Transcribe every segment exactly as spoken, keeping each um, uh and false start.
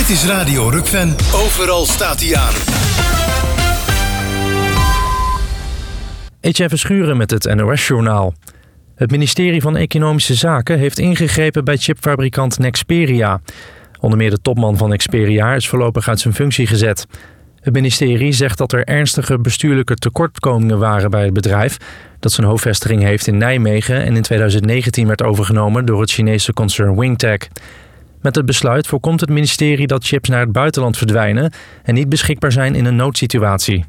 Dit is Radio Rukven. Overal staat hij aan. Etienne Verschuren met het N O S-journaal. Het ministerie van Economische Zaken heeft ingegrepen bij chipfabrikant Nexperia. Onder meer de topman van Nexperia is voorlopig uit zijn functie gezet. Het ministerie zegt dat er ernstige bestuurlijke tekortkomingen waren bij het bedrijf, dat zijn hoofdvestiging heeft in Nijmegen en in twintig negentien werd overgenomen door het Chinese concern Wingtech. Met het besluit voorkomt het ministerie dat chips naar het buitenland verdwijnen en niet beschikbaar zijn in een noodsituatie.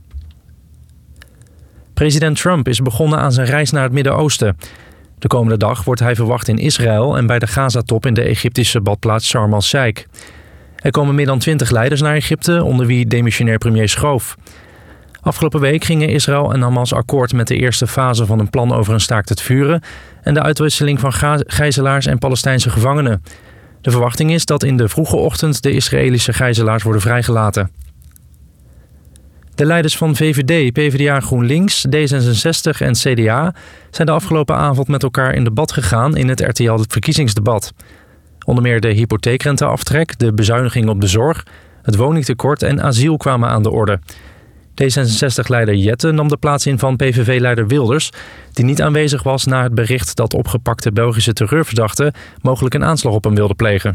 President Trump is begonnen aan zijn reis naar het Midden-Oosten. De komende dag wordt hij verwacht in Israël en bij de Gazatop in de Egyptische badplaats Sharm el-Sheikh. Er komen meer dan twintig leiders naar Egypte, onder wie demissionair premier Schoof. Afgelopen week gingen Israël en Hamas akkoord met de eerste fase van een plan over een staakt het vuren en de uitwisseling van ga- gijzelaars en Palestijnse gevangenen. De verwachting is dat in de vroege ochtend de Israëlische gijzelaars worden vrijgelaten. De leiders van V V D, PvdA, GroenLinks, D zesenzestig en C D A zijn de afgelopen avond met elkaar in debat gegaan in het R T L-verkiezingsdebat. Onder meer de hypotheekrenteaftrek, de bezuiniging op de zorg, het woningtekort en asiel kwamen aan de orde. D zesenzestig-leider Jette nam de plaats in van P V V-leider Wilders, die niet aanwezig was na het bericht dat opgepakte Belgische terreurverdachten mogelijk een aanslag op hem wilden plegen.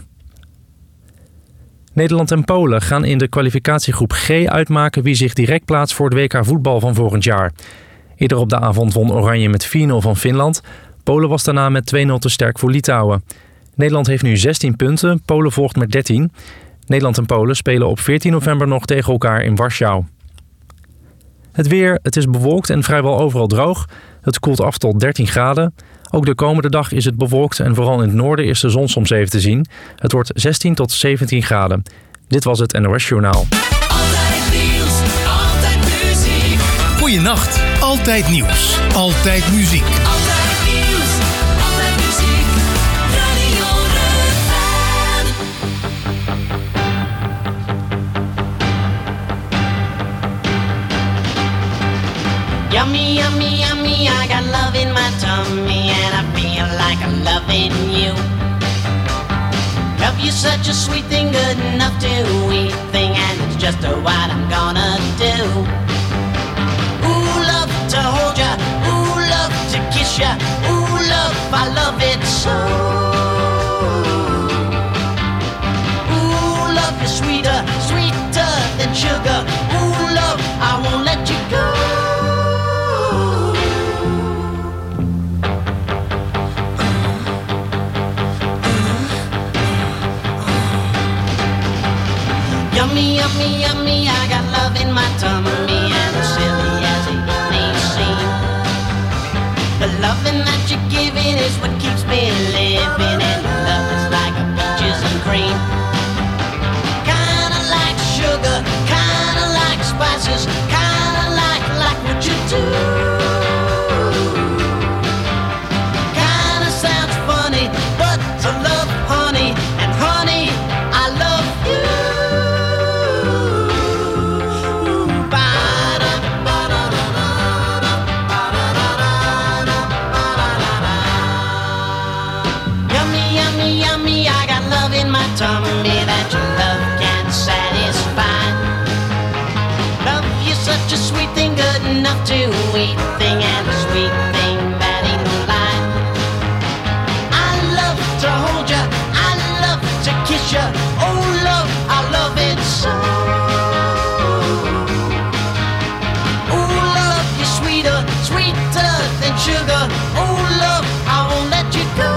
Nederland en Polen gaan in de kwalificatiegroep G uitmaken wie zich direct plaatst voor het W K voetbal van volgend jaar. Eerder op de avond won Oranje met vier nul van Finland. Polen was daarna met twee nul te sterk voor Litouwen. Nederland heeft nu zestien punten, Polen volgt met dertien. Nederland en Polen spelen op veertien november nog tegen elkaar in Warschau. Het weer, het is bewolkt en vrijwel overal droog. Het koelt af tot dertien graden. Ook de komende dag is het bewolkt en vooral in het noorden is de zon soms even te zien. Het wordt zestien tot zeventien graden. Dit was het N O S-journaal. Altijd nieuws, altijd muziek. Goeienacht, altijd nieuws, altijd muziek. Altijd nieuws, altijd muziek. Radio Rukven. Yummy, yummy, yummy, I got love in my tummy and I feel like I'm loving you. Love you such a sweet thing, good enough to eat thing, and it's just a what I'm gonna do. Ooh, love to hold ya, ooh, love to kiss ya, ooh, love, I love it so. Ooh, love is sweeter, sweeter than sugar, ooh, love, I won't let you go. Yummy, yummy, yummy, I got love in my tummy, and as silly as it may seem, the loving that you're giving is what keeps me living, and love is like a peaches and cream. Kinda like sugar, kinda like spices, kinda like, like what you do. Kinda sounds funny, but to love honey, and honey, I love you. Tummy that your love can satisfy. Love you such a sweet thing, good enough to eat thing, and a sweet thing that ain't no lie. I love to hold ya, I love to kiss ya, oh love, I love it so. Oh love, you're sweeter, sweeter than sugar, oh love, I won't let you go.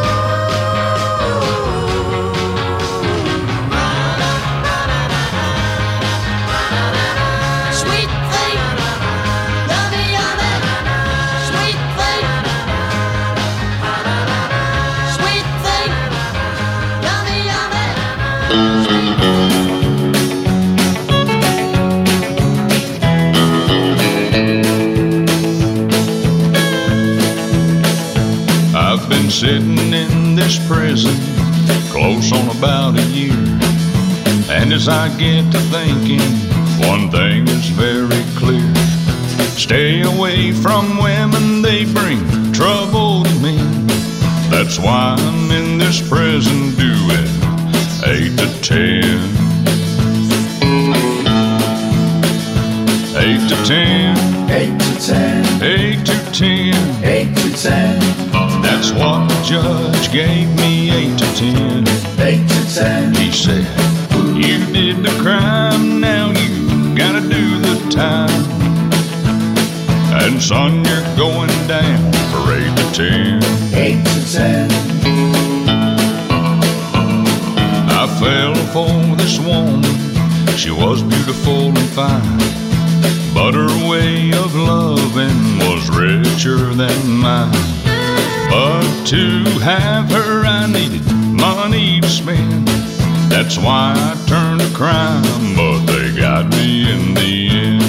I've been sitting in this prison close on about a year, and as I get to thinking, one thing is very clear. Stay away from women, they bring trouble to me. That's why I'm in this prison doing eight to ten. said, you did the crime, now you gotta do the time. And son, you're going down for eight to ten. Eight to ten. I fell for this woman, she was beautiful and fine, but her way of loving was richer than mine. But to have her I needed money to spend, that's why I turned to crime, but they got me in the end.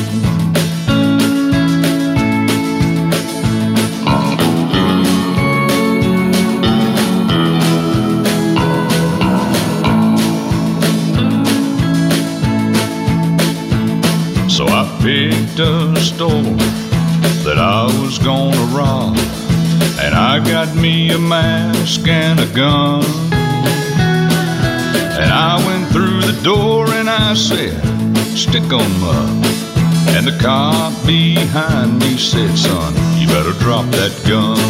So I picked a store that I was gonna rob, and I got me a mask and a gun. And I went through the door and I said, stick 'em up. And the cop behind me said, son, you better drop that gun.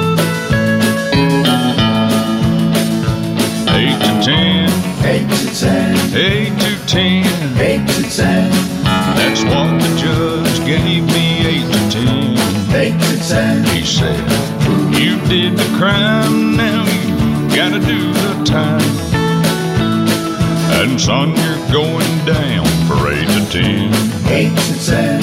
Eight to ten. Eight to ten. Eight to ten. Eight to ten. That's what the judge gave me, eight to ten. Eight to ten. He said, you did the crime, now you gotta do the time. And son, you're going down for eight to ten. Eight to ten.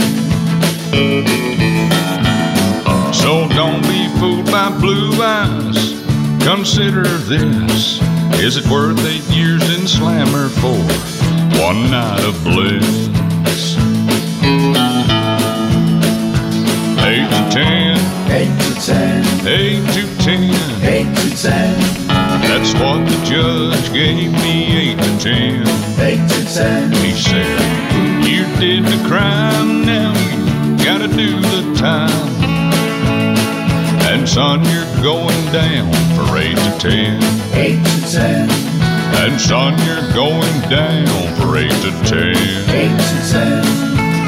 So don't be fooled by blue eyes. Consider this. Is it worth eight years in Slammer for one night of bliss? Eight to ten. Eight to ten. Eight to ten. Eight to ten. That's what the judge gave me, eight to ten. Eight to ten. He said, you did the crime, now you gotta do the time. And son, you're going down for eight to ten. Eight to ten. And son, you're going down for eight to ten. Eight to ten.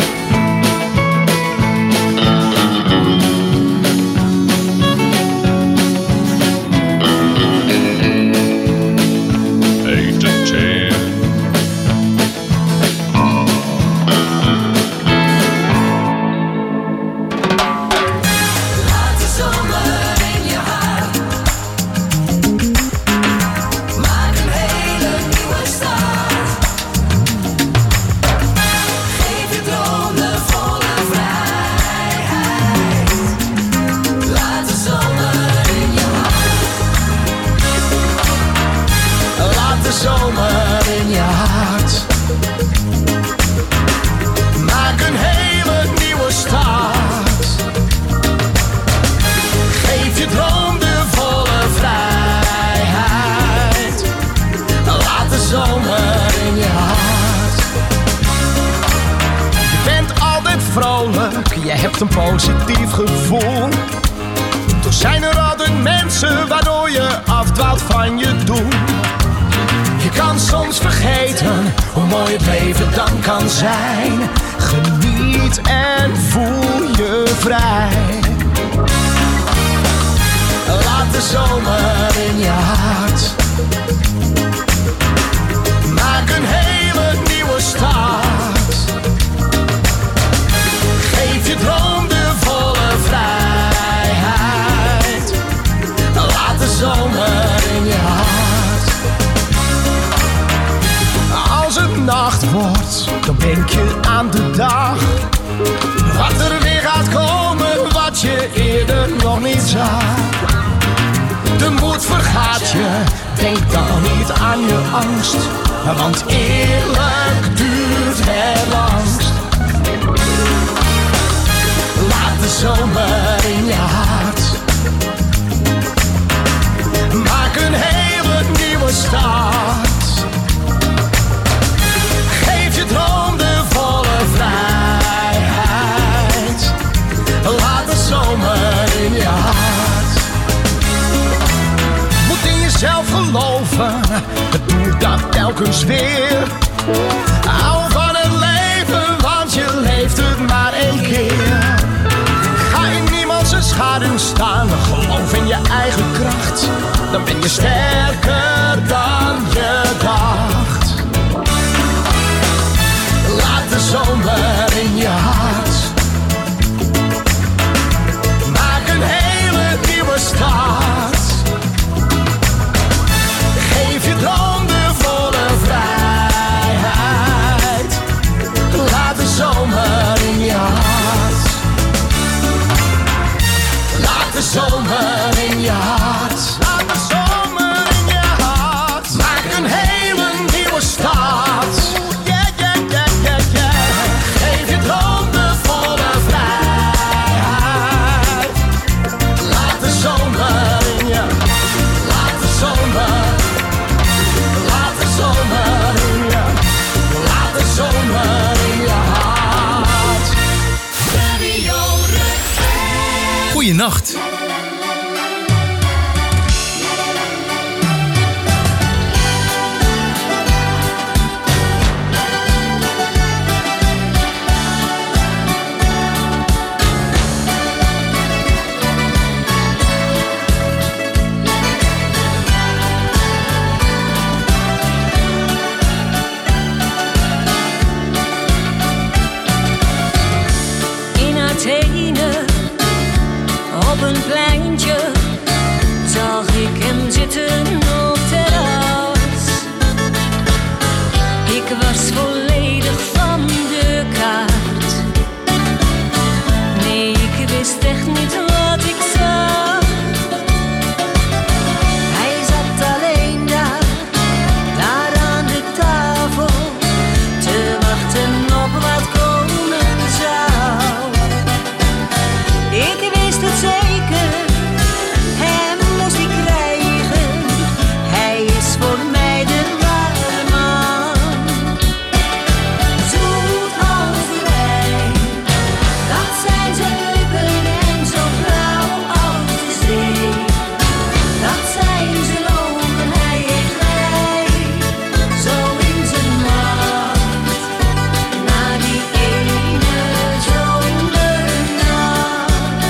Je hebt een positief gevoel. Toch zijn er altijd mensen waardoor je afdwaalt van je doel. Je kan soms vergeten hoe mooi het leven dan kan zijn. Geniet en voel je vrij. Laat de zomer in je hart. Maak een hele nieuwe start. Geef je droom de volle vrijheid. Laat de zomer in je hart. Als het nacht wordt, dan denk je aan de dag. Wat er weer gaat komen, wat je eerder nog niet zag. De moed vergaat je, denk dan niet aan je angst. Want eerlijk duurt het langst. Laat de zomer in je hart. Maak een hele nieuwe start. Geef je droom de volle vrijheid. Laat de zomer in je hart. Moet in jezelf geloven, het doet dat telkens weer. Hou van het leven, want je leeft het maar één keer. Ga in niemand zijn schaduw staan, geloof in je eigen kracht. Dan ben je sterker dan je dacht. Goeienacht. Op een pleintje zag ik hem zitten op terras. Ik was volledig van de kaart. Nee, ik wist echt niet wat ik zag. Hij zat alleen daar, daar aan de tafel, te wachten op wat komen zou. Ik wist het zeker, hem moest ik krijgen. Hij is voor mij de ware man. Zoet als de wijn, dat zijn zijn lippen, en zo blauw als de zee. Dat zijn zijn ogen, hij heeft mij zo in zijn macht. Na die ene zomernacht.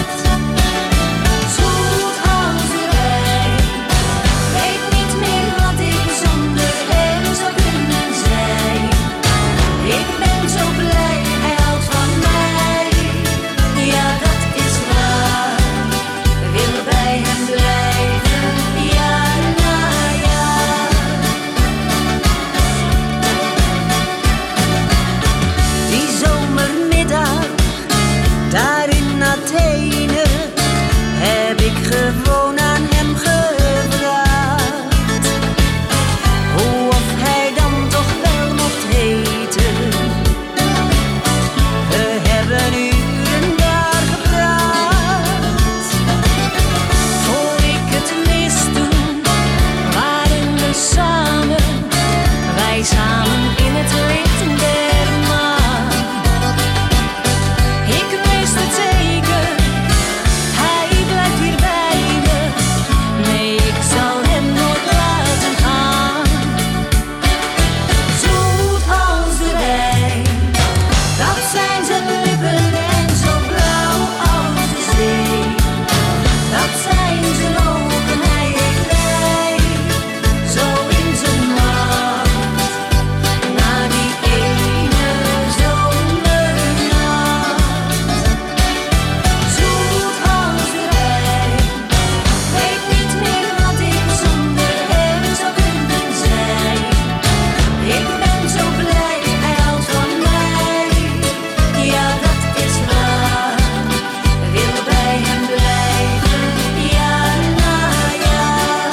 Zoet als de wijn, weet niet meer wat ik zonder hem zou kunnen zijn. Ik ben zo blij, hij houdt van mij. Ja, dat is waar, wil bij hem blijven, jaar na jaar. Die zomermiddag, daar in Athene, heb ik gewoon aan hem gevraagd hoe of hij dan toch wel mocht heten. We hebben uren daar gepraat. Voor ik het wist toen, waren we samen, wij samen in het licht der maan. Ik wist het zeker, hij blijft hier bij me. Nee, ik zal hem nooit laten gaan. Zoet als de wijn, dat zijn zijn lippen, en zo blauw als de zee. Dat zijn zijn ogen, hij heeft mij zo in zijn macht. Na die ene zomernacht. Zoet als de wijn, weet niet meer wat ik zonder hem zou kunnen zijn. Ik ben zo blij, hij houdt van mij. Ja, dat is waar, wil bij hem blijven, jaar na jaar.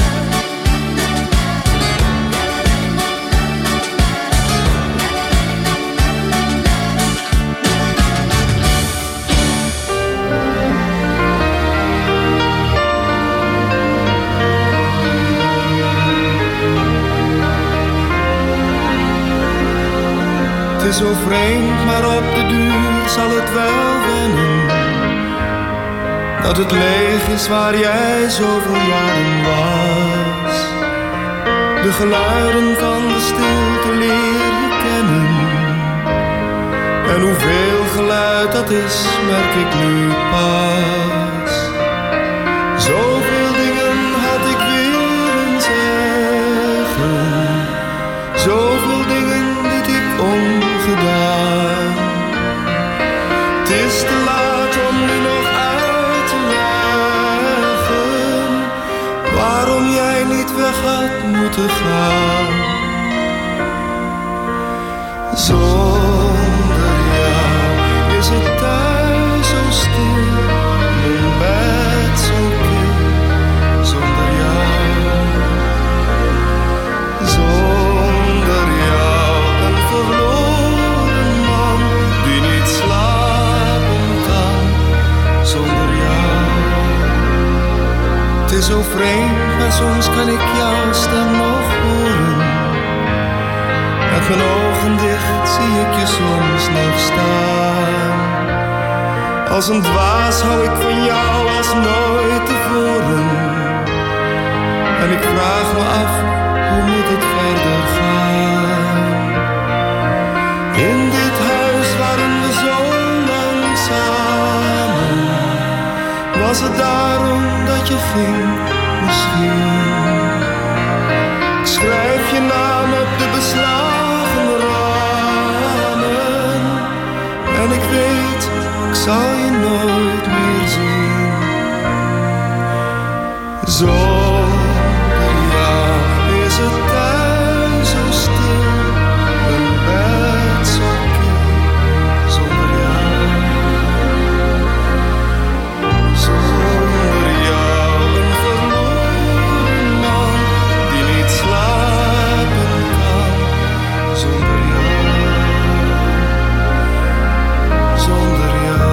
Het is zo vreemd, maar op de duur zal het wel wennen. Dat het leeg is waar jij zoveel jaren was. De geluiden van de stilte leer je kennen. En hoeveel geluid dat is, merk ik nu pas. Zoveel dingen had ik willen zeggen. Zoveel dingen liet ik ongedaan. Het is te laat om nu nog uit te leggen waarom jij niet weg had moeten gaan. Zonder jou is het thuis zo stil, mijn bed zo kil. Zonder jou, zonder jou, een verloren man die niet slapen kan. Zonder jou, het is zo vreemd, maar soms kan ik jouw stem nog horen. Met mijn ogen dicht zie ik je soms nog staan. Als een dwaas hou ik van jou als nooit tevoren. En ik vraag me af, hoe moet het verder gaan? In dit huis waren we zo lang samen. Was het daarom dat je ging, misschien? Ik schrijf je naam op de beslagen ramen. En ik weet, ik zal je nooit meer zien. Zonder jou is het thuis zo stil, een bed zo kil. Zonder jou, zonder jou een verloren man die niet slapen kan. Zonder jou, zonder jou.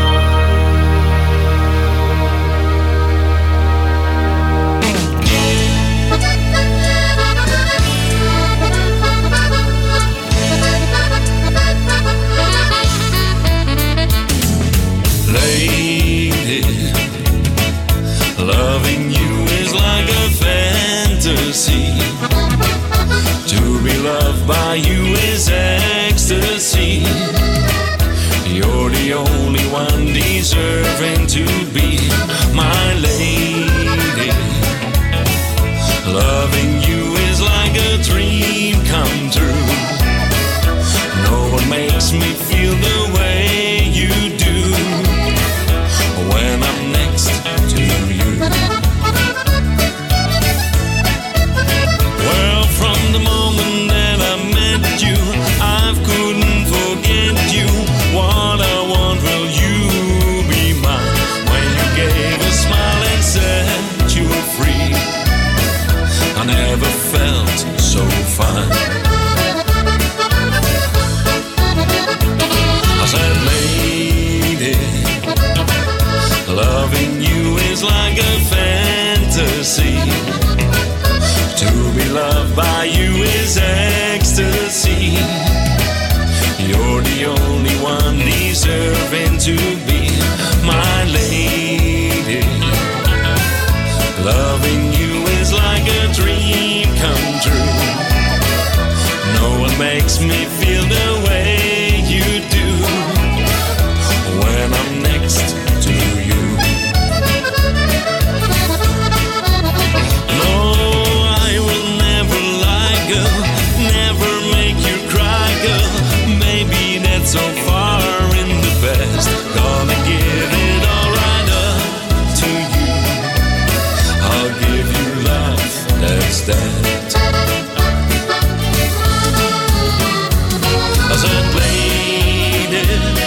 Lady, loving you is like a fantasy. To be loved by you is ecstasy. You're the only one deserving to be my lady. Loving you is like a dream come true. No one makes me feel the way you do when I'm next to you. Well, from the moment that I met you, I couldn't forget you. What I want, will you be mine? When you gave a smile and said you were free, I never felt so fine. I said, lady, loving you is like a fantasy. To be loved by you is ecstasy. You're the only one deserving to be my lady. Loving you is like a dream come true. No one makes me feel the way you do when I'm next to you. No, I will never lie, girl, never make you cry, girl. Maybe that's so far in the past. Gonna give it all right up to you. I'll give you love that's that. I said, lady,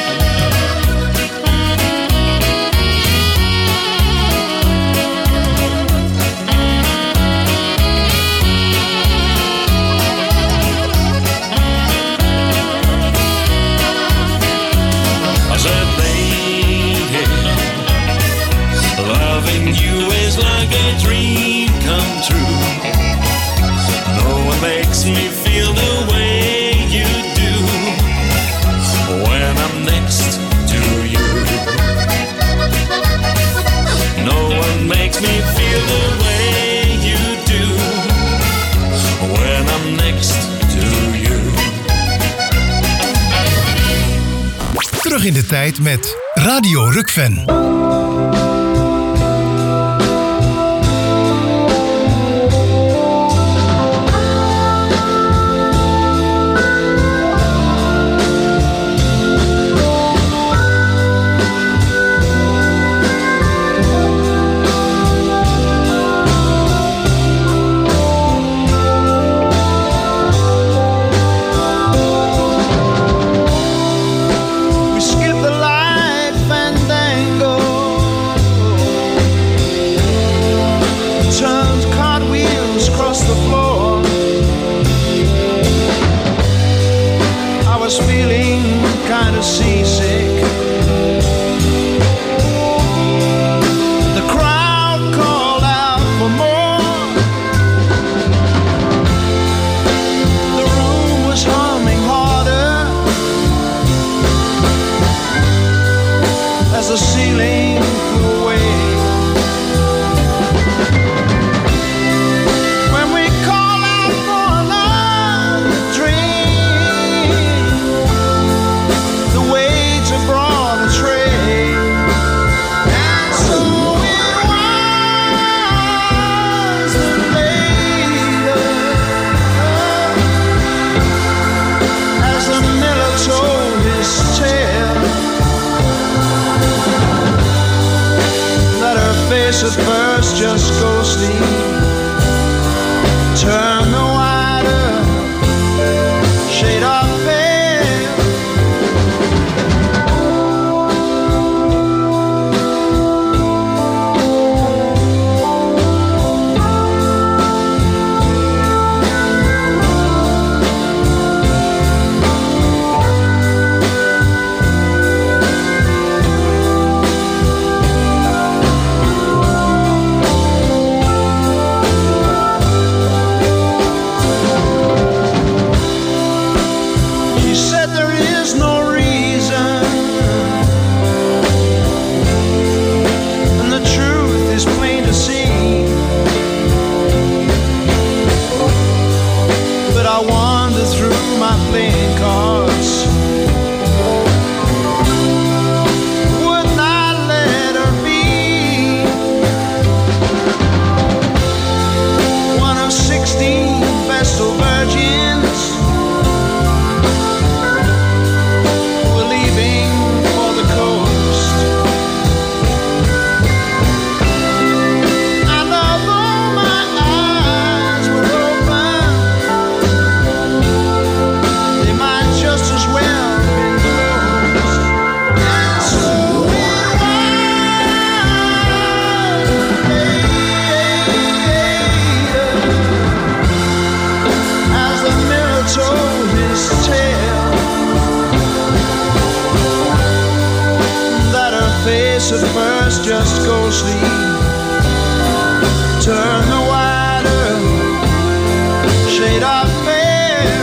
I said, lady, loving you is like a dream come true. No one makes me feel the way you do when I'm next to you. No one makes me feel the way you do when I'm next to you. Terug in de tijd met Radio Rukven. face at first just go sleep. Turn the wider shade of pale. At first just go sleep. Turn the wider shade of pale.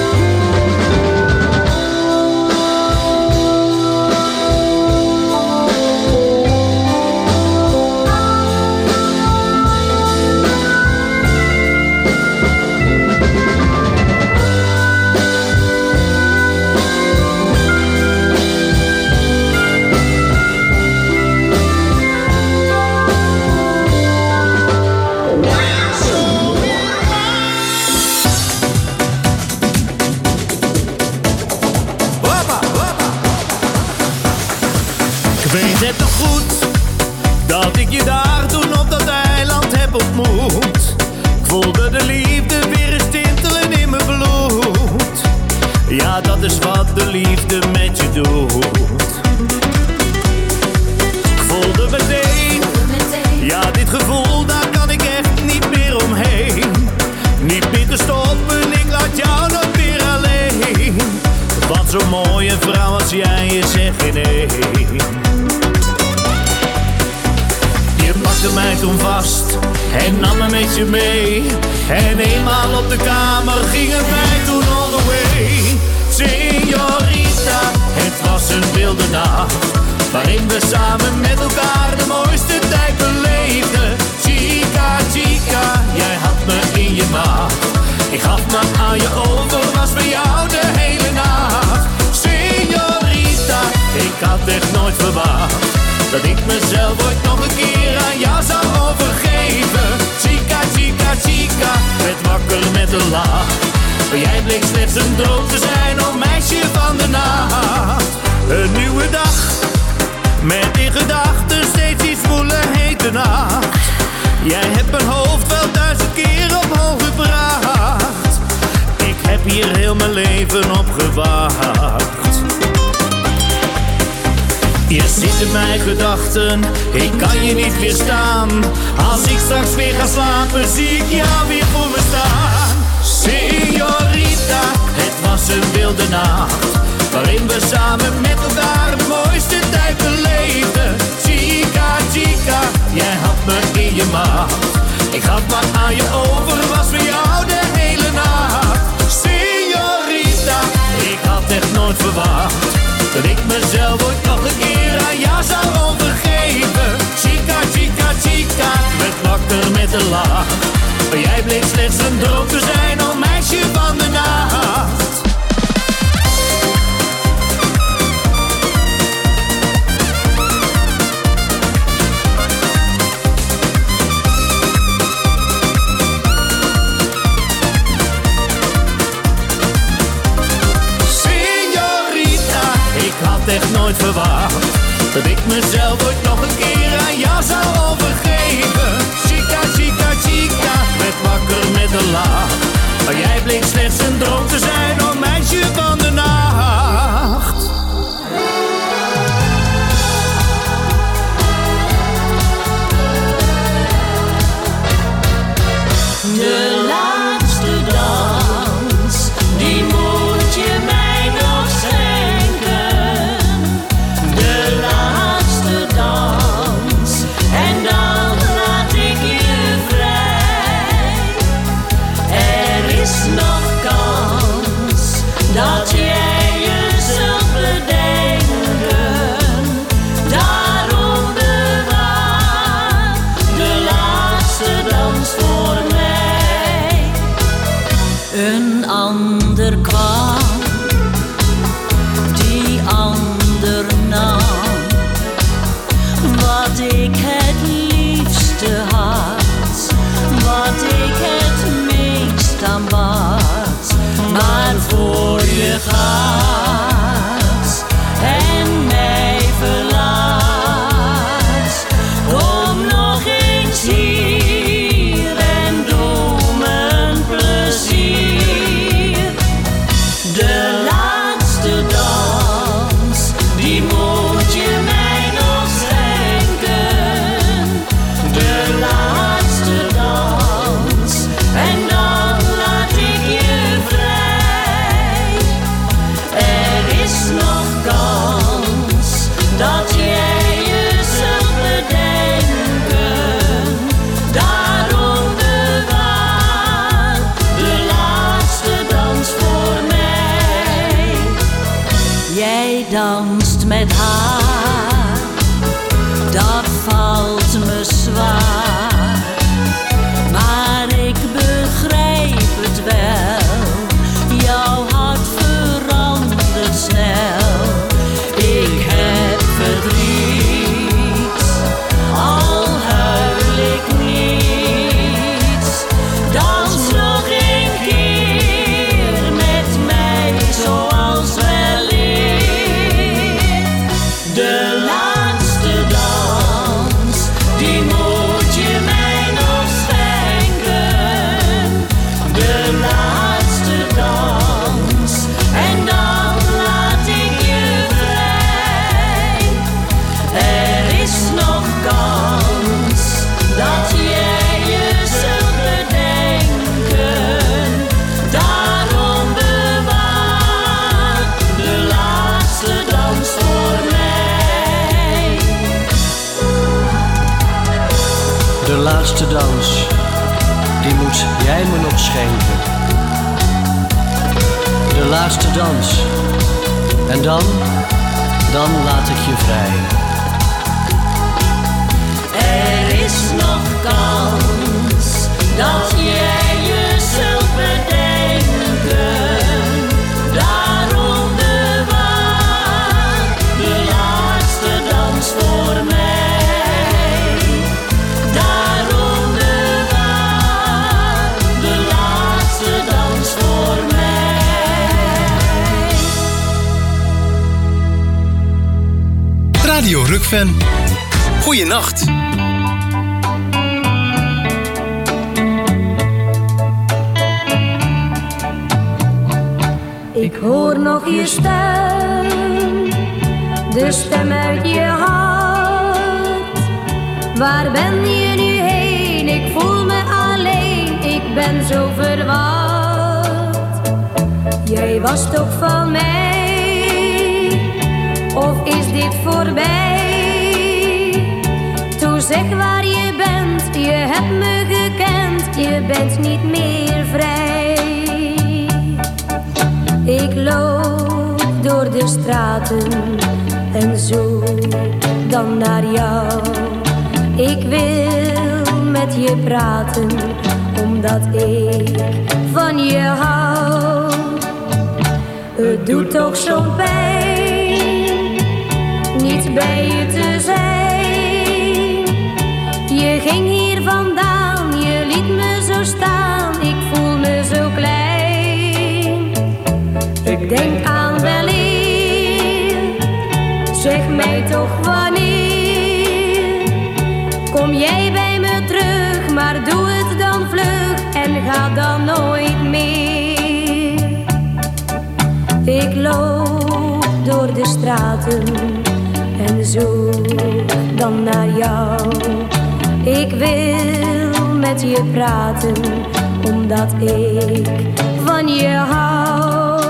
Dat ik je daar toen op dat eiland heb ontmoet. Ik voelde de liefde weer eens tintelen in mijn bloed. Ja, dat is wat de liefde met je doet. Ik voelde meteen, ja, dit gevoel, daar kan ik echt niet meer omheen. Niet meer te stoppen, ik laat jou nog weer alleen. Want zo'n mooie vrouw als jij is er geen één. Je pakte mij toen vast en nam me met je mee. En eenmaal op de kamer ging het mij toen all the way. Señorita, het was een wilde nacht, waarin we samen met elkaar de mooiste tijd beleefden. Chica, chica, jij had me in je maag. Ik gaf me aan je over, was bij jou de hele nacht. Señorita, ik had echt nooit verwacht dat ik mezelf ooit nog een keer aan jou zou overgeven. Chica, chica, chica, werd wakker met een lach. Maar jij bleek slechts een droom te zijn, oh meisje van de nacht. Een nieuwe dag, met in gedachten steeds iets voelen hete nacht. Jij hebt mijn hoofd wel duizend keer op hoog gebracht. Ik heb hier heel mijn leven op gewacht. Je zit in mijn gedachten, ik kan je niet weerstaan. Als ik straks weer ga slapen, zie ik jou weer voor me staan. Señorita, het was een wilde nacht, waarin we samen met elkaar de mooiste tijd beleefden. Chica, chica, jij had me in je macht. Ik gaf me aan je over, was voor jou de hele nacht. Señorita, ik had echt nooit verwacht dat ik mezelf ooit nog een keer aan jou zou overgeven. Chica, chica, chica, werd wakker met een lach. Maar jij bleek slechts een droom te zijn, oh meisje van de nacht. Echt nooit verwacht dat ik mezelf ooit nog een keer aan jou zou overgeven. de lach. Maar jij bleek slechts een droom te zijn, oh meisje van de nacht. De laatste dans, die moet je mij nog schenken. De laatste dans, en dan laat ik je vrij. Er is nog kans dat jij je zult bedenken. Daarom bewaar de laatste dans voor mij. Een ander kwam, die ander nam wat ik het liefste had, wat ik het meest aanbad. Maar voor je gaat en mij verlaat, kom nog eens hier en doe me een plezier. De laatste dans, die moet je mij nog schenken. De laatste dans, en dan laat ik je vrij. Er is nog kans dat jij je zult bedenken. Daarom bewaar de laatste dans voor mij. Jij danst met haar, dat valt me zwaar. Maar ik begrijp het wel, jouw hart verandert snel. Ik heb verdriet, al huil ik niet. Dans nog een keer met mij zoals weleer. De laatste dans, die moet je mij nog schenken. De laatste dans, en dan laat ik je vrij. Er is nog kans dat jij je zult bedenken. Daarom bewaar de laatste dans voor mij. De laatste dans, die moet jij me nog schenken. De laatste dans, en dan, dan laat ik je vrij. Er is nog kans dat jij je zult bedenken. Daarom bewaar de laatste dans voor mij. Daarom bewaar de laatste dans voor mij. Radio Rukven. Goeienacht. Ik hoor nog je stem, de stem uit je hart. Waar ben je nu heen? Ik voel me alleen, ik ben zo verward. Jij was toch van mij, of is dit voorbij? Toe zeg waar je bent, je hebt me gekend, je bent niet meer vrij. Ik loop door de straten en zoek dan naar jou. Ik wil met je praten, omdat ik van je hou. Het doet toch zo'n pijn, niet bij je te zijn. Je ging hier vandaan, je liet me zo staan, ik voel me zo klein. Ik denk aan weleer, zeg mij toch wanneer. Kom jij bij me terug, maar doe het dan vlug en gaat dan nooit meer. Ik loop door de straten en zoek dan naar jou. Ik wil met je praten, omdat ik van je hou.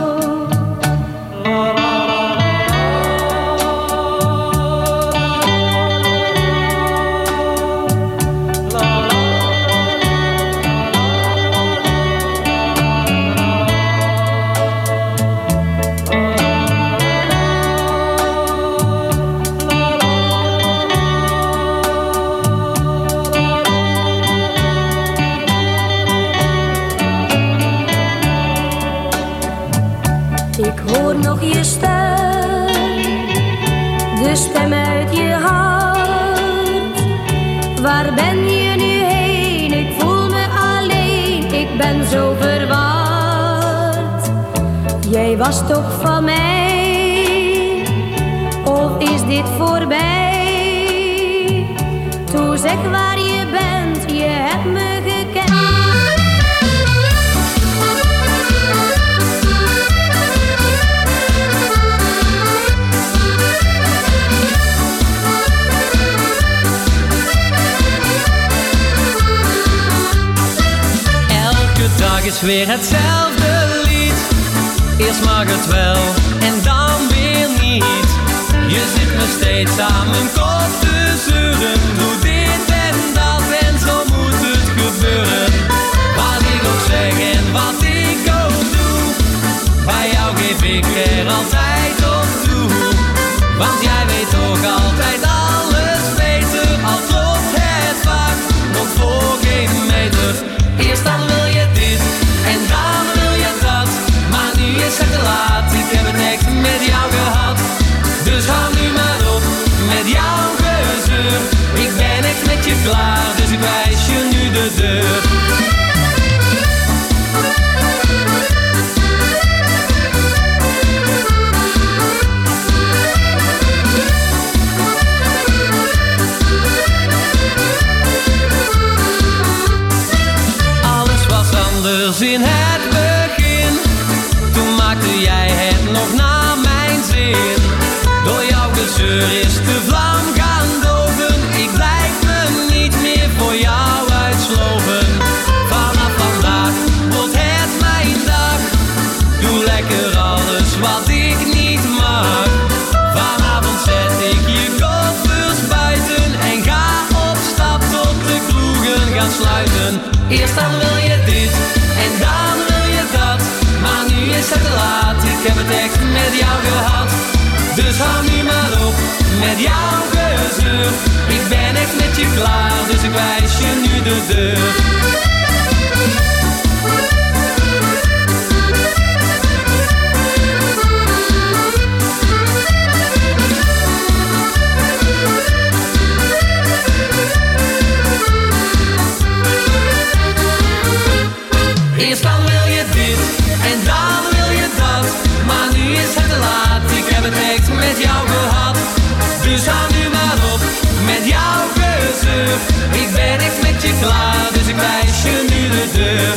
Je stem, de stem uit je hart. Waar ben je nu heen? Ik voel me alleen, ik ben zo verward. Jij was toch van mij, of is dit voorbij? Toe zeg waar je bent, je hebt me gekend. Dag is weer hetzelfde lied. Eerst mag het wel en dan weer niet. Je zit me steeds aan mijn kop te zeuren. Doe dit en dat en zo moet het gebeuren. Wat ik ook zeg en wat ik ook doe, bij jou geef ik er altijd op toe. Want jij weet toch altijd alles beter. Al klopt het vaak nog voor geen meter. Eerst dan wil je dit en dan wil je dat, maar nu is het te laat. Ik heb het echt met jou gehad, dus hou nu maar op met jouw gezeur. Ik ben echt met je klaar, dus ik wijs je nu de deur. In het begin, toen maakte jij het nog naar mijn zin. Door jouw gezeur is de vlam gaan doven. Ik blijf me niet meer voor jou uitsloven. Vanaf vandaag wordt het mijn dag. Doe lekker alles wat ik niet mag. Vanavond zet ik je koffers buiten en ga op stap tot de kroegen gaan sluiten. Eerst dan wil je dit en dan wil je dat, maar nu is het te laat. Ik heb het echt met jou gehad, dus hou nu maar op met jouw gezeur. Ik ben echt met je klaar, dus ik wijs je nu de deur. Eerst dan wil je dit en dan wil je dat, maar nu is het te laat. Ik heb het echt met jou gehad, dus hou nu maar op met jouw gezeur. Ik ben echt met je klaar, dus ik wijs je nu de deur.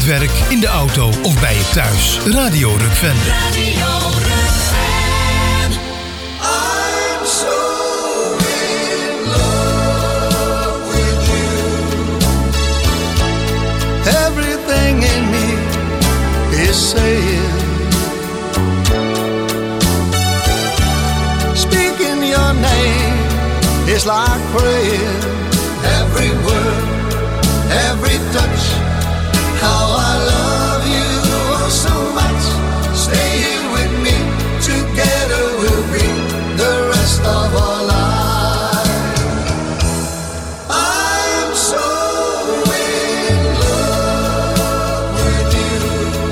het werk, in de auto of bij je thuis. Radio Rukven. Radio Rukven. I'm so in love with you. Everything in me is saying, speaking your name is like praying. Every word, every touch, how I love you oh so much. Stay here with me, together we'll be the rest of our lives. I'm so in love with you.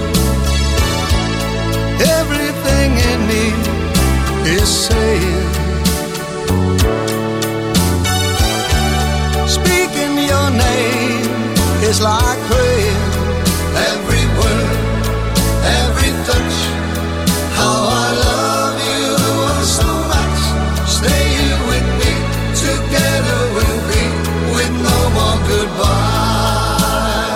Everything in me is saying, speaking your name is like praying. Every word, every touch, how I love you oh so much. Stay here with me, together we'll be, with no more goodbye.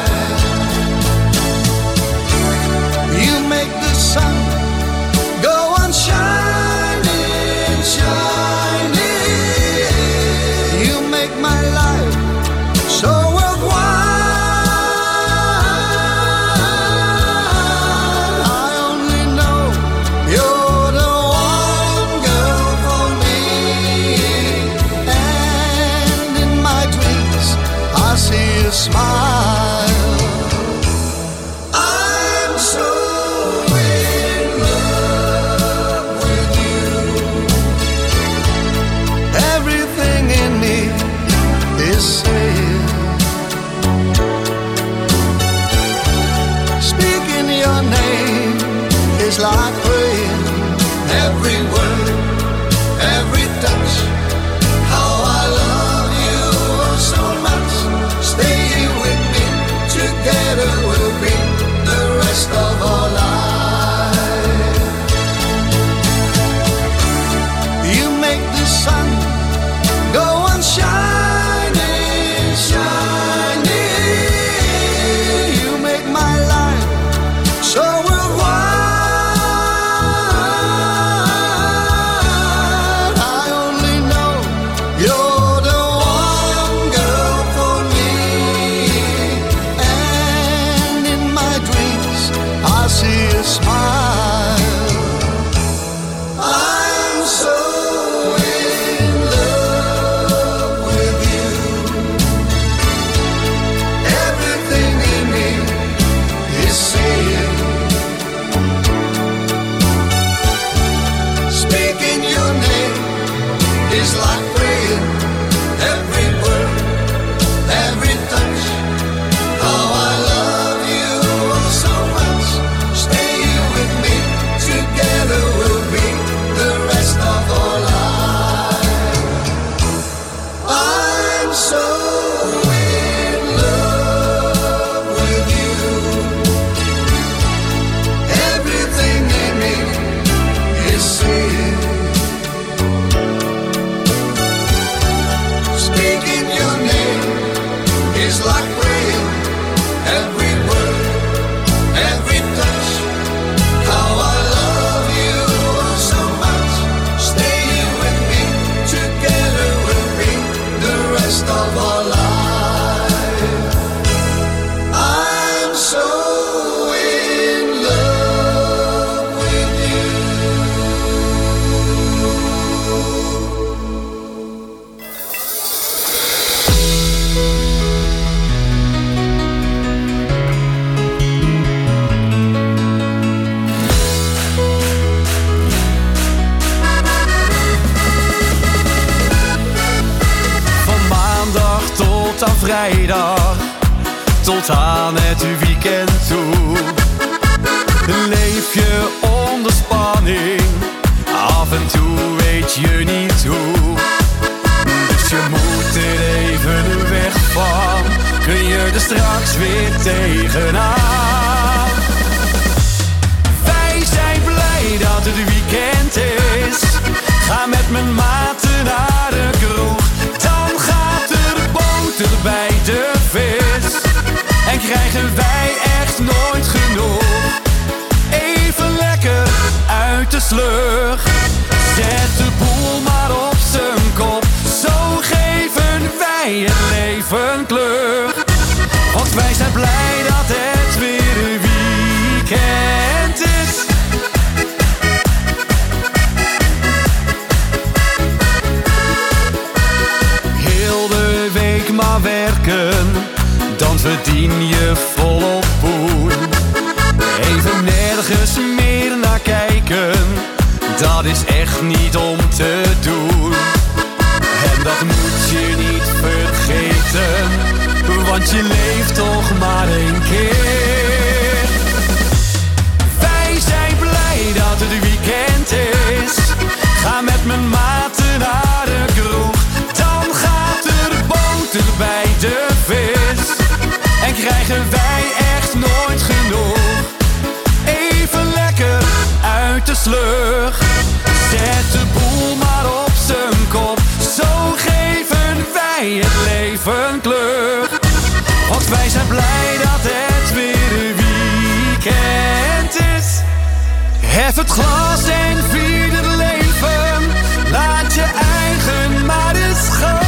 You make the sun go on shining, shining. You make my life so worthwhile. I only know you're the one girl for me. And in my dreams I see a smile. I'm so in love with you. Everything in me is saying, speaking your name is like praying. Every word, every touch, how I love you oh so much. Stay here with me, together we'll be the rest of our lives. You make the sun go on shining, shining. You make my life so worthwhile. I only know you're the one girl for me. And in my dreams I see a smile. I'm so in love with you. Everything in me is saying, speaking your name is like praying. Every word, every touch, how I love you oh so much. Stay here with me, together we'll be the rest of our lives. I'm so in love with you. Everything in me is saying, speaking your name is like praying. Every word, every touch, how I love you oh so much. Stay here with me, together we'll be the rest of our lives. I'm so in love with you. Van maandag tot aan vrijdag, tot aan het weekend toe. Leef je onder spanning, af en toe weet je niet hoe. Dus je moet er even weg van, kun je er straks weer tegenaan. Wij zijn blij dat het weekend is, ga met mijn maten naar de kroeg. Dan gaat er boter bij de vis en krijgen wij echt nog Hef het glas en vier het leven. Laat je eigen maar eens gaan.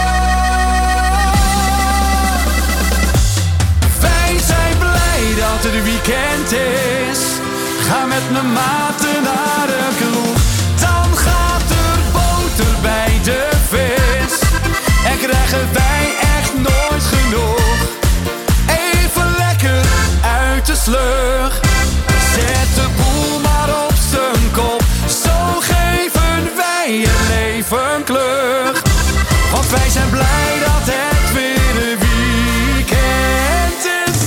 Wij zijn blij dat het weekend is. Ga met mijn maten naar de kroeg. Dan gaat er boter bij de vis. En krijgen wij echt nooit genoeg. Even lekker uit de sleur. Zet de boel maar op zijn kop. Zo geven wij je leven kleur. Want wij zijn blij dat het weer een weekend is.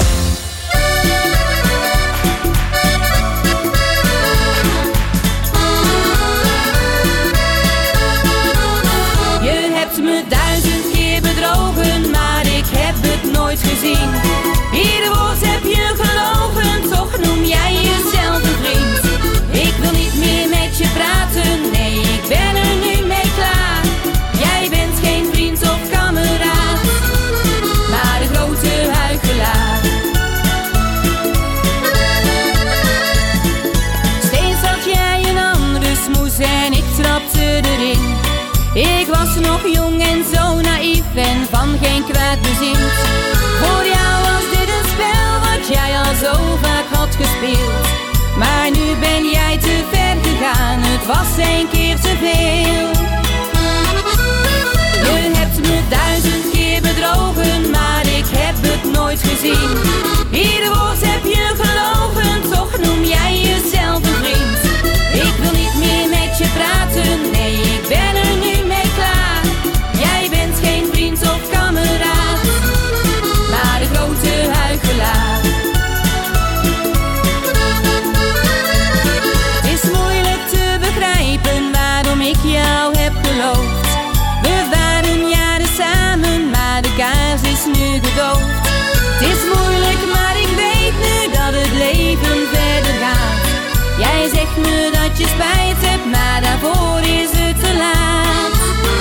Je hebt me duizend keer bedrogen, maar ik heb het nooit gezien. Ieder woord heb je gelogen, toch noem jij jezelf een vriend. Ik wil niet meer met je praten, nee, ik ben er nu mee klaar. Jij bent geen vriend of kameraad, maar de grote huichelaar. Steeds had jij een andere smoes en ik trapte erin. Ik was nog jong en zo naïef en van geen kwaad bezind. Voor jou was dit een spel wat jij al zo vaak had gespeeld. Maar nu ben jij te ver gegaan, het was één keer te veel. Je hebt me duizend keer bedrogen, maar ik heb het nooit gezien. Ieder woord heb je gelogen, toch noem jij jezelf een vriend. Ik wil niet meer met je praten, nee, ik ben er nu mee klaar. Jij bent geen vriend of kameraad, maar de grote huichelaar. Het is moeilijk te begrijpen waarom ik jou heb geloofd. We waren jaren samen, maar de kaars is nu gedoofd. Het is moeilijk, maar ik weet nu dat het leven verder gaat. Jij zegt me dat je spijt hebt, maar daarvoor is het te laat.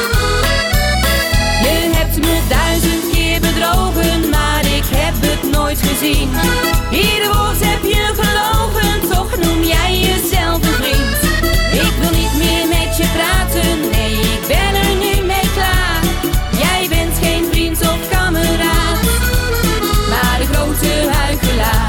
Je hebt me duizend keer bedrogen, maar ik heb het nooit gezien. Ieder woord heb je gelogen, toch noem jij jezelf een vriend. Ik wil niet meer met je praten, nee, ik ben er nu mee klaar. Jij bent geen vriend of kameraad, maar de grote huichelaar.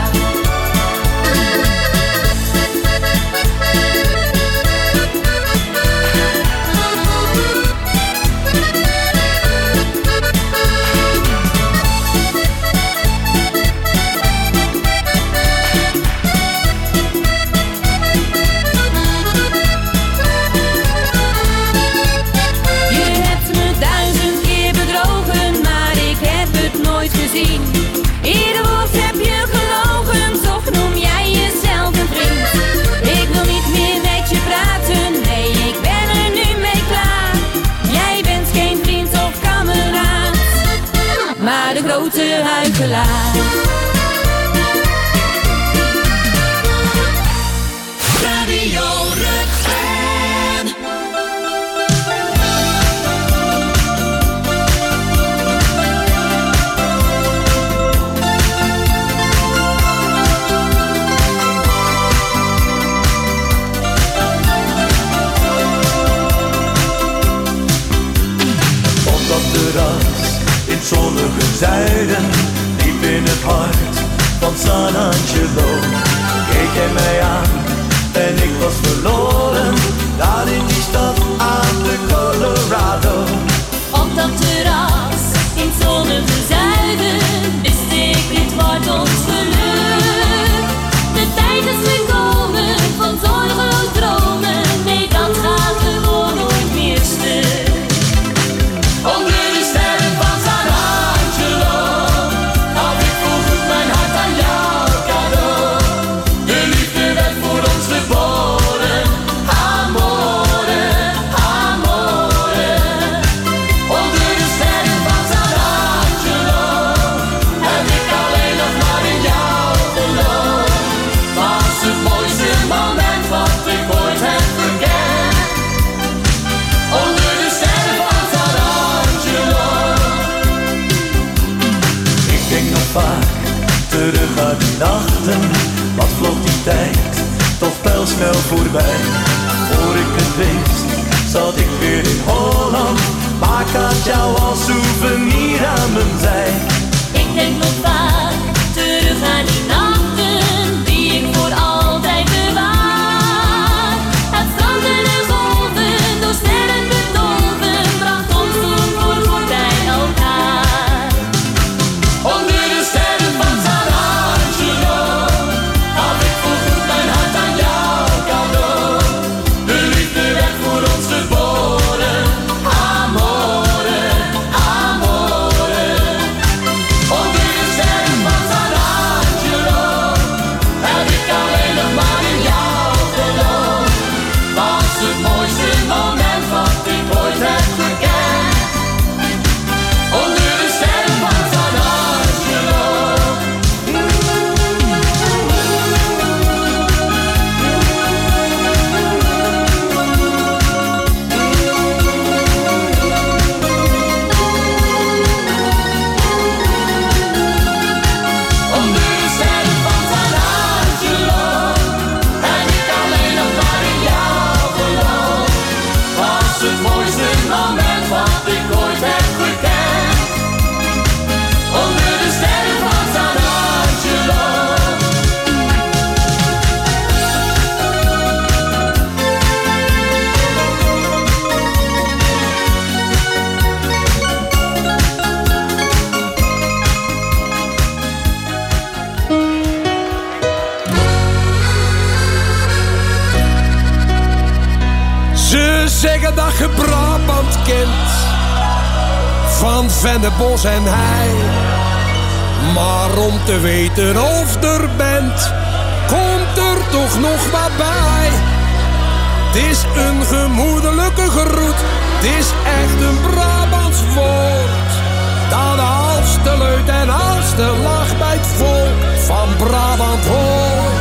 Ieder woord heb je gelogen, toch noem jij jezelf een vriend. Ik wil niet meer met je praten, nee, ik ben er nu mee klaar. Jij bent geen vriend of kameraad, maar de grote huichelaar. Radio Rukven. In het zonnige zuiden, diep in het hart van San Angelo, keek jij mij aan en ik was verloren, daar in die stad aan de Colorado. Op dat terras, in het zonnige zuiden, wist ik dit wordt ons geluk. De tijd is gekomen van zorgeloos dromen, nee dat gaat gewoon nooit meer stuk. Onder de sterren van San Angelo had ik vroeger mijn hart aan jou cadeau. De liefde werd voor ons geboren, amore, amore. Onder de sterren van San Angelo heb ik alleen nog maar in jou geloofd. Was het mooiste moment wat ik ooit heb gekend. Onder de sterren van San Angelo. Ik denk nog vaak terug aan die nachten, wat vloog die tijd toch wel wel snel voorbij. Voor ik het wist, zat ik weer in Holland. Maar ik had jou als souvenir aan mijn zij. Ik denk nog vaak terug aan die nachten die ik voor altijd bewaar. Het stranden en golven, door sterren bedolven, bracht ons toen voor goed bij elkaar. Onder de sterren van San Angelo gaf ik voorgoed mijn hart aan jou cadeau. De liefde werd voor ons geboren. Amore, amore. Onder de sterren van San Angelo heb ik alleen nog maar in jou geloofd. Was het mooiste moment wat ik ooit heb gekend. Onder de sterren van San Angelo. Onder de sterren van San Angelo heb ik alleen nog maar in jou geloofd. Was het mooiste moment wat ik ooit heb gekend. Onder de sterren van San Angelo. Ze zeggen dat je Brabant kent, van Vennebos en Hei. Maar om te weten of er bent, komt er toch nog wat bij. Het is een gemoedelijke groet, het is echt een Brabants woord. Dat als de luid en als de lach bij het volk van Brabant hoort.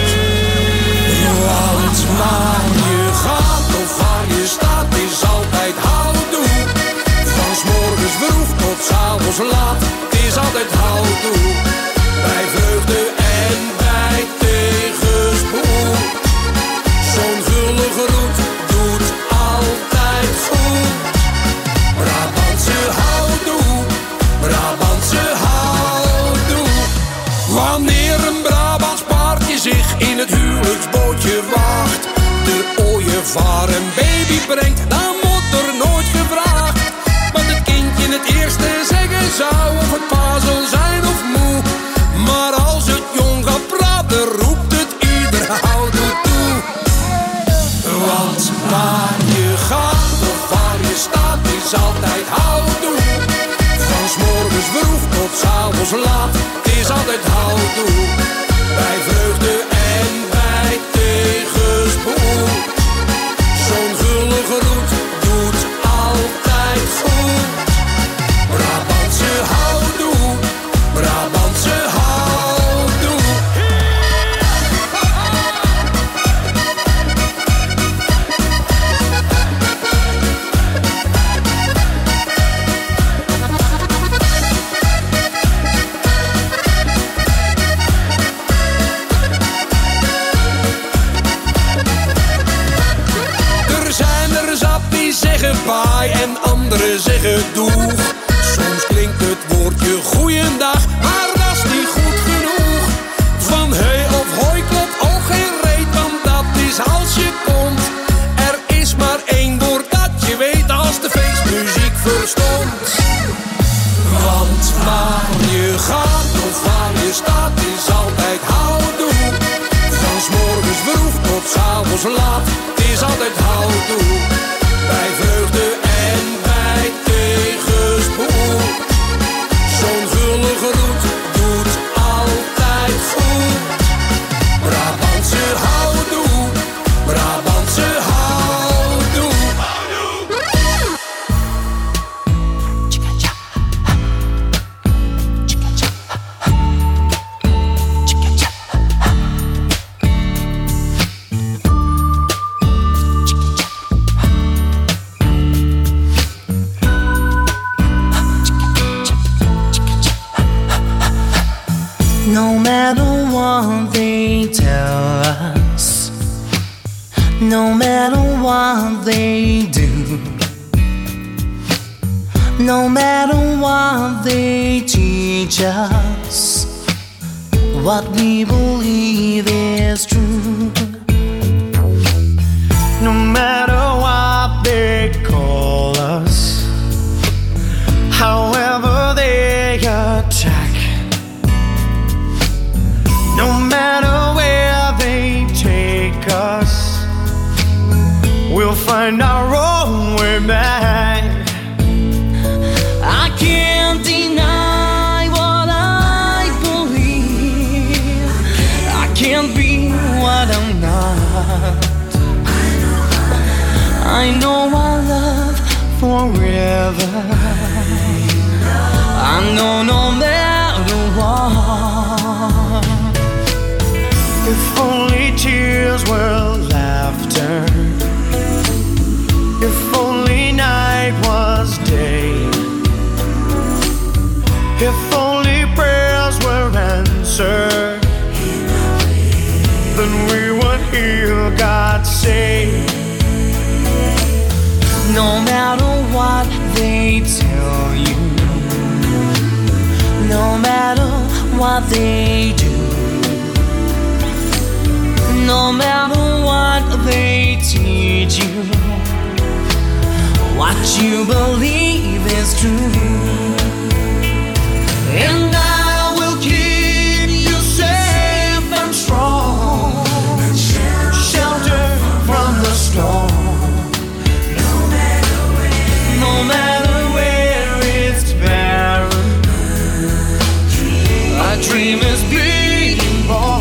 Want waar je gaat of waar je staat is altijd houdoe. Van 's morgens vroeg tot 's avonds laat, het is altijd houdoe. Bij vreugde en bij tegenspoed. Zo'n gulle groet doet altijd goed. Brabantse houdoe, Brabantse houdoe. Wanneer een Brabants paardje zich in het huwelijksbootje waagt, de ooievaar een baby brengt, dan wordt er nooit gevraagd wat het kindje het eerste zeggen zou, of het pa zal zijn of moe. Maar als het jong gaat praten, roept het ieder houdoe toe. Want waar je gaat of waar je staat is altijd houdoe. Van 's morgens vroeg tot 's avonds laat, het is altijd houdoe. Bij vreugde en bij tegenspoed. Zo'n gulle groet doet altijd goed. Brabantse houdoe, Brabantse houdoe. Er zijn er zat die zeggen baai en anderen zeggen doeg. Soms klinkt het woordje goeiedag, maar dat is niet goed genoeg. Van hey of hoi klopt ook geen reet, want dat is als je komt. Er is maar één woord dat je weet als de feestmuziek verstond. Want waar je gaat of waar je staat is altijd houdoe. Van 's morgens vroeg tot 's avonds laat, het is altijd houdoe. Bij vreugde en bij tegenspoed. Zo'n gulle groet doet altijd goed. Brabantse houdoe, Brabantse houdoe. No matter what they do, no matter what they teach us, what we believe is true. No matter what they call us, however they attack, no matter where they take us, we'll find our own way back. I can't deny what I believe. I can't be what I'm not. I know our love forever. I know no matter what. If only tears were laughter, if only night was day, if only prayers were answered, then we would hear God say, no matter what they tell you, no matter what they do, no matter what they teach you, what you believe is true. And I will keep you safe and strong, shelter from the storm. No matter where it's barren, a dream is being born.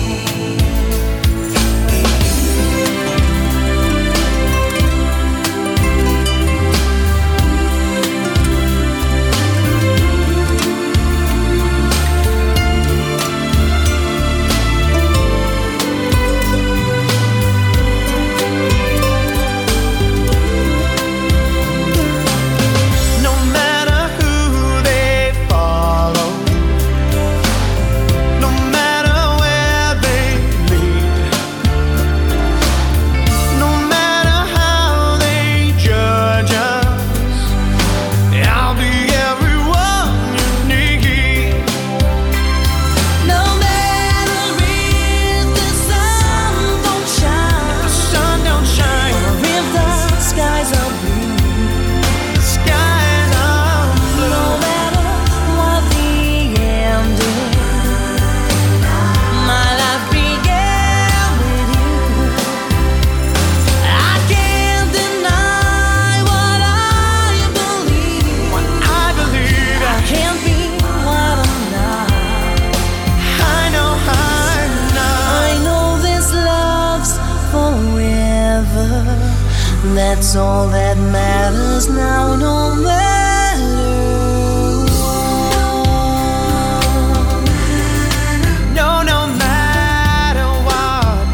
That's all that matters now, no matter what. No, no matter what.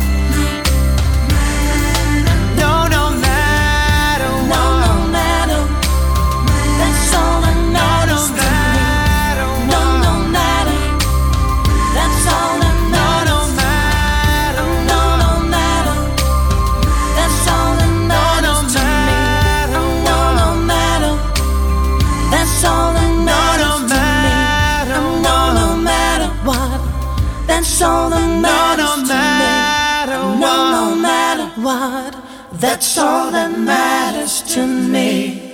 No, no matter what. No, no matter. That's all that matters to me. No, no matter. That's all that matters. No, no matter. That's all that matters to me. No, no matter. That's all that matters to me. No, no matter what. That's all that matters to me. No, no matter what. That's all that matters to me.